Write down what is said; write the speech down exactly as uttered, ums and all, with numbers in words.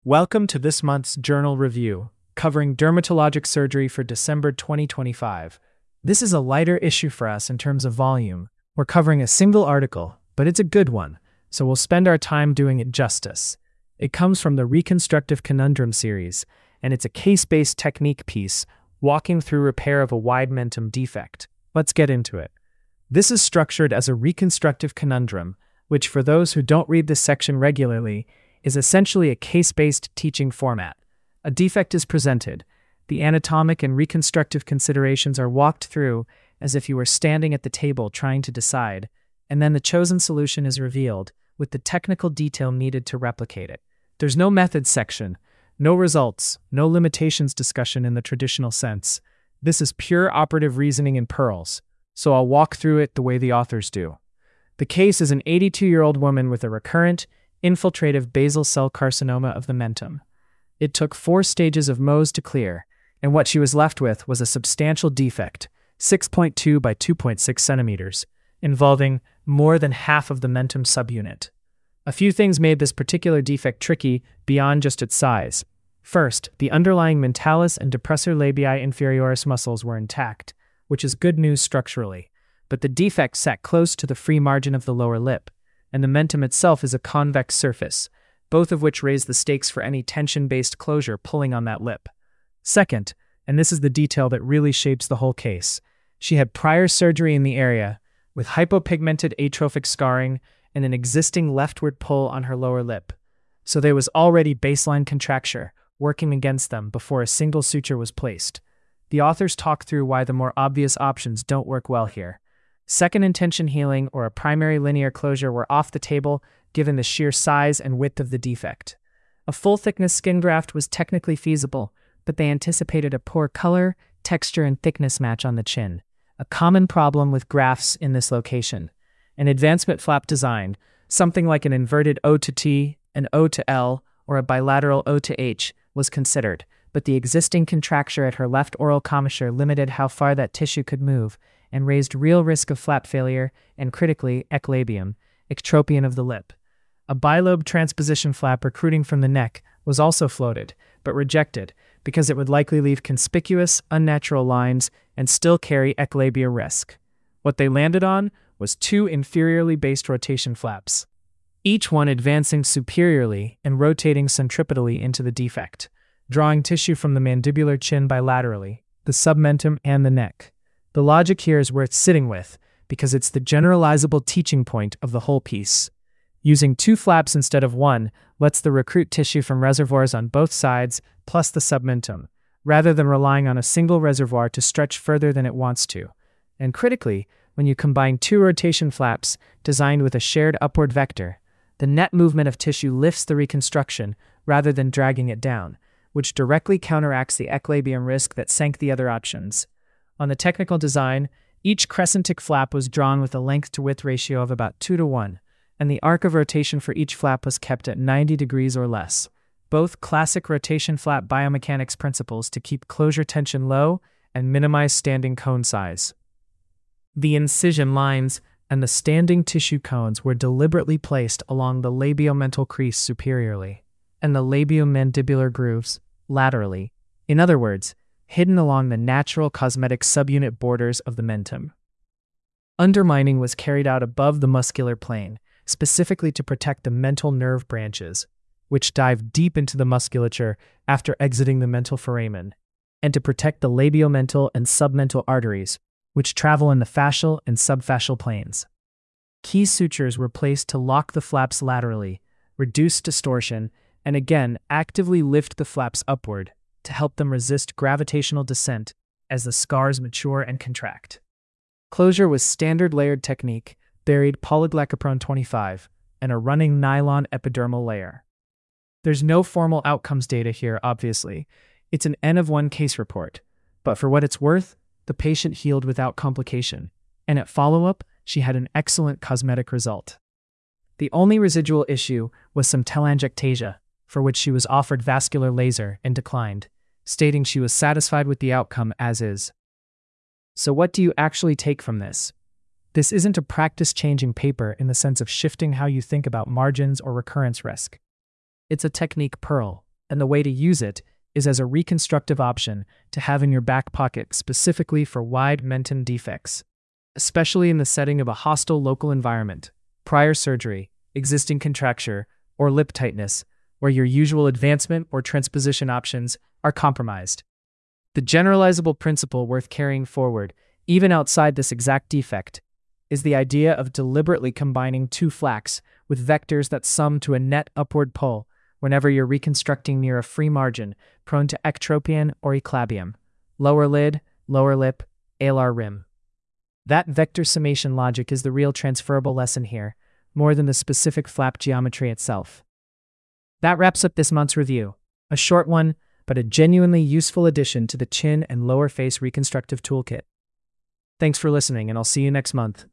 Welcome to this month's journal review, covering dermatologic surgery for December twenty twenty-five. This is a lighter issue for us in terms of volume. We're covering a single article, but it's a good one, so we'll spend our time doing it justice. It comes from the Reconstructive Conundrum series, and it's a case-based technique piece walking through repair of a wide mentum defect. Let's get into it. This is structured as a reconstructive conundrum, which for those who don't read this section regularly, is essentially a case-based teaching format. A defect is presented. The anatomic and reconstructive considerations are walked through as if you were standing at the table trying to decide, and then the chosen solution is revealed with the technical detail needed to replicate it. There's no methods section, no results, no limitations discussion in the traditional sense. This is pure operative reasoning in pearls, so I'll walk through it the way the authors do. The case is an eighty-two-year-old woman with a recurrent, infiltrative basal cell carcinoma of the mentum. It took four stages of Mohs to clear, and what she was left with was a substantial defect, six point two by two point six centimeters, involving more than half of the mentum subunit. A few things made this particular defect tricky beyond just its size. First, the underlying mentalis and depressor labii inferioris muscles were intact, which is good news structurally, but the defect sat close to the free margin of the lower lip, and the mentum itself is a convex surface, both of which raise the stakes for any tension-based closure pulling on that lip. Second, and this is the detail that really shapes the whole case, she had prior surgery in the area, with hypopigmented atrophic scarring and an existing leftward pull on her lower lip. So there was already baseline contracture working against them before a single suture was placed. The authors talk through why the more obvious options don't work well here. Second intention healing or a primary linear closure were off the table given the sheer size and width of the defect. A full-thickness skin graft was technically feasible, but they anticipated a poor color, texture, and thickness match on the chin, a common problem with grafts in this location. An advancement flap design, something like an inverted O to T, an O to L, or a bilateral O to H, was considered, but the existing contracture at her left oral commissure limited how far that tissue could move, and raised real risk of flap failure and, critically, eclabium, ectropion of the lip. A bilobe transposition flap recruiting from the neck was also floated, but rejected because it would likely leave conspicuous, unnatural lines and still carry eclabia risk. What they landed on was two inferiorly based rotation flaps, each one advancing superiorly and rotating centripetally into the defect, drawing tissue from the mandibular chin bilaterally, the submentum, and the neck. The logic here is worth sitting with, because it's the generalizable teaching point of the whole piece. Using two flaps instead of one lets the recruit tissue from reservoirs on both sides, plus the submentum, rather than relying on a single reservoir to stretch further than it wants to. And critically, when you combine two rotation flaps designed with a shared upward vector, the net movement of tissue lifts the reconstruction rather than dragging it down, which directly counteracts the eclabium risk that sank the other options. On the technical design, each crescentic flap was drawn with a length-to-width ratio of about two to one, and the arc of rotation for each flap was kept at ninety degrees or less, both classic rotation flap biomechanics principles to keep closure tension low and minimize standing cone size. The incision lines and the standing tissue cones were deliberately placed along the labiomental crease superiorly, and the labiomandibular grooves laterally. In other words, hidden along the natural cosmetic subunit borders of the mentum. Undermining was carried out above the muscular plane, specifically to protect the mental nerve branches, which dive deep into the musculature after exiting the mental foramen, and to protect the labiomental and submental arteries, which travel in the fascial and subfascial planes. Key sutures were placed to lock the flaps laterally, reduce distortion, and again actively lift the flaps upward, to help them resist gravitational descent as the scars mature and contract. Closure was standard layered technique, buried polyglycoprone twenty-five, and a running nylon epidermal layer. There's no formal outcomes data here, obviously. It's an N of one case report, but for what it's worth, the patient healed without complication, and at follow-up, she had an excellent cosmetic result. The only residual issue was some telangiectasia, for which she was offered vascular laser and declined, stating she was satisfied with the outcome as is. So what do you actually take from this? This isn't a practice-changing paper in the sense of shifting how you think about margins or recurrence risk. It's a technique pearl, and the way to use it is as a reconstructive option to have in your back pocket specifically for wide menton defects, especially in the setting of a hostile local environment, prior surgery, existing contracture, or lip tightness, where your usual advancement or transposition options are compromised. The generalizable principle worth carrying forward, even outside this exact defect, is the idea of deliberately combining two flacs with vectors that sum to a net upward pull whenever you're reconstructing near a free margin prone to ectropion or eclabium, lower lid, lower lip, alar rim. That vector summation logic is the real transferable lesson here, more than the specific flap geometry itself. That wraps up this month's review. A short one, but a genuinely useful addition to the chin and lower face reconstructive toolkit. Thanks for listening, and I'll see you next month.